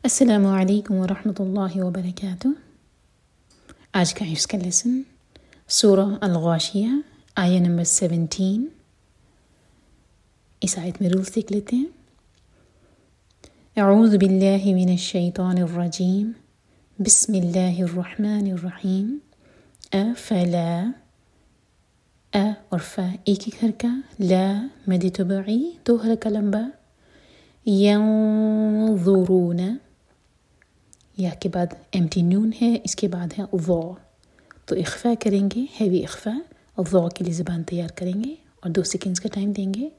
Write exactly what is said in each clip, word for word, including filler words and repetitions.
السلام علیکم ورحمۃ اللہ وبرکاتہ۔ آج کا حفظ کا لیسن سورہ الغاشیہ آیہ نمبر سیونٹین۔ اس آیت میں رولز دیکھ لیتے ہیں۔ اعوذ باللہ من الشیطان الرجیم، بسم اللہ الرحمن الرحیم۔ افلا، ا اور فا ایک ایک حرکہ، لا مد طبعی دو حرکہ لمبا، ینظرون یا کے بعد ایمٹی نون ہے، اس کے بعد ہے ضا، تو اخفا کریں گے، ہیوی اخفا، اور ضا کے لیے زبان تیار کریں گے اور دو سیکنڈز کا ٹائم دیں گے۔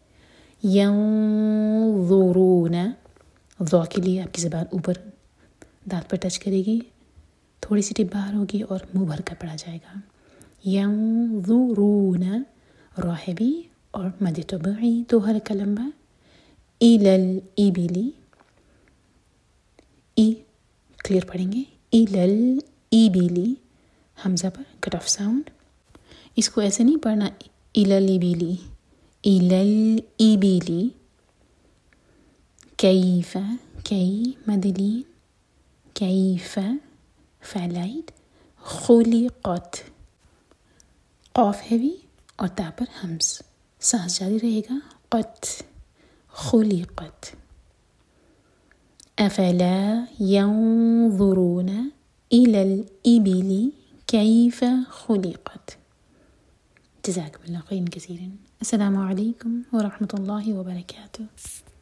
ینظرون، ضا کے لیے آپ کی زبان اوپر دانت پر ٹچ کرے گی، تھوڑی سی ٹپ باہر ہوگی اور منہ بھر کر پڑھا جائے گا۔ ینظرون، را ہیوی اور مد طبعی دو حرکہ لمبا، الی الابل، ای کلیئر پڑھیں گے، الی الابل، حمزہ پر کٹ آف ساؤنڈ۔ اس کو ایسے نہیں پڑھنا الی الابل، الی الابل، کیف، کی مدلین، کیف فعلائٹ، خلقت، قاف ہیوی اور تا پر حمز، سانس جاری رہے گا، قط، خلقت۔ افلا ينظرون إلى الإبل كيف خلقت۔ جزاكم الله خيرا كثيرا۔ السلام عليكم ورحمة الله وبركاته۔